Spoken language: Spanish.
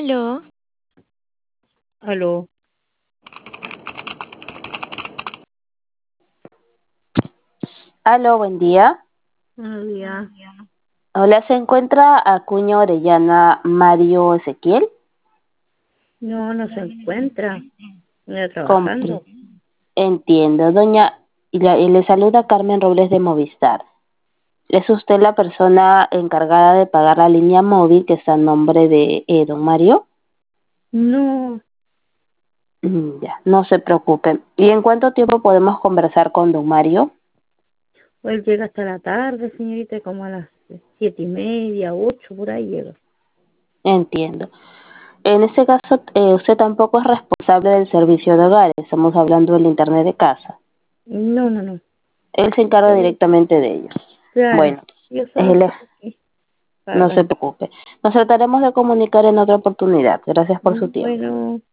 Aló, Aló, Aló, buen día. buenos días. Hola, ¿se encuentra Acuña Orellana Mario Ezequiel? No, no se encuentra. Anda Compre. trabajando. Entiendo, doña. Le saluda Carmen Robles de Movistar. ¿Es usted la persona encargada de pagar la línea móvil que está a nombre de don Mario? No, Ya, no se preocupe. ¿Y en cuánto tiempo podemos conversar con don Mario? él llega hasta la tarde, señorita, como a las 7:30, 8, por ahí llega. Entiendo. En ese caso, usted tampoco es responsable del servicio de hogar. Estamos hablando del internet de casa. No, no, no. Él se encarga Yo, directamente de ello. claro, Bueno, yo solo él estoy es- aquí no se pagando. preocupe. Nos trataremos de comunicar en otra oportunidad. Gracias por su tiempo. Bueno.